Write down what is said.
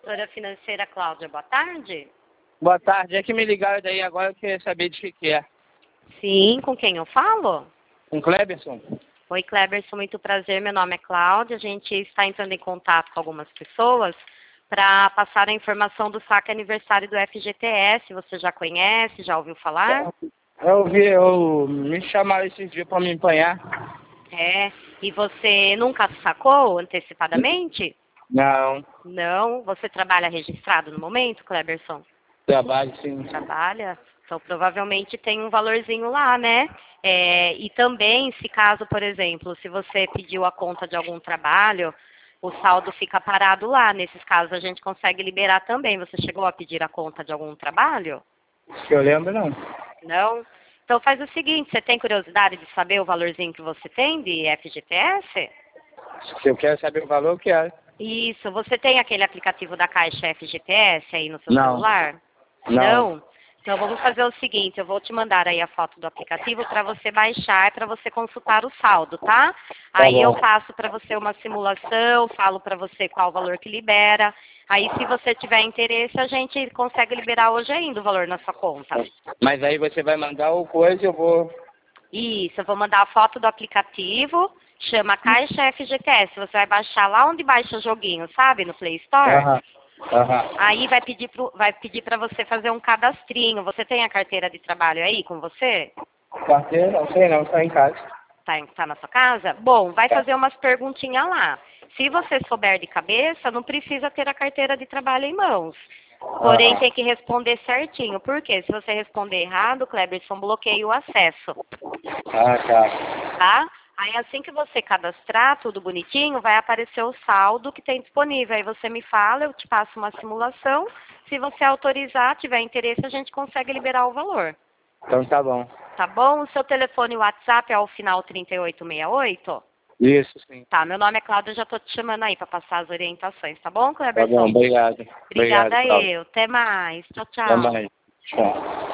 Consultora financeira Cláudia, boa tarde. Boa tarde, é que me ligaram daí agora, eu queria saber de que é. Sim, com quem eu falo? Com Cleberson? Oi, Cleberson, muito prazer, meu nome é Cláudia. A gente está entrando em contato com algumas pessoas para passar a informação do saque aniversário do FGTS. Você já conhece, já ouviu falar? Me chamaram esses dias para me empanhar. É, e você nunca sacou antecipadamente? Não, Não? Você trabalha registrado no momento, Cleberson? trabalho sim. Trabalha? Então, provavelmente tem um valorzinho lá, né? E também, se caso, por exemplo, se você pediu a conta de algum trabalho, o saldo fica parado lá. Nesses casos, a gente consegue liberar também. Você chegou a pedir a conta de algum trabalho? Que eu lembro, não. Não? Então, faz o seguinte, você tem curiosidade de saber o valorzinho que você tem de FGTS? Se eu quero saber o valor, eu quero. Isso. Você tem aquele aplicativo da Caixa FGTS aí no seu Não. celular? Não. Então, vamos fazer o seguinte, eu vou te mandar aí a foto do aplicativo para você baixar e para você consultar o saldo, tá? Aí bom. eu passo para você uma simulação, falo para você qual o valor que libera. Aí, se você tiver interesse, a gente consegue liberar hoje ainda o valor na sua conta. Mas aí você vai mandar o coisa e eu vou... Isso, eu vou mandar a foto do aplicativo, chama Caixa FGTS. Você vai baixar lá onde baixa o joguinho, sabe? No Play Store. Aí vai pedir para você fazer um cadastrinho. Você tem a carteira de trabalho aí com você? Carteira? Não sei não, tá em casa. Tá na sua casa? Bom, vai fazer umas perguntinhas lá. Se você souber de cabeça, não precisa ter a carteira de trabalho em mãos. Porém, tem que responder certinho. Por quê? Se você responder errado, Cleberson, bloqueia o acesso. Ah, tá. Tá? Aí assim que você cadastrar tudo bonitinho, vai aparecer o saldo que tem disponível. Aí você me fala, eu te passo uma simulação. Se você autorizar, tiver interesse, a gente consegue liberar o valor. Então tá bom. Tá bom? O seu telefone WhatsApp é o final 3868? Isso, sim. Tá, meu nome é Cláudia, já tô te chamando aí para passar as orientações, tá bom, Tá Cleberson? bom, obrigado. Obrigada Obrigado, Cláudio. eu. Até mais. Tchau, Até tchau. mais. Tchau.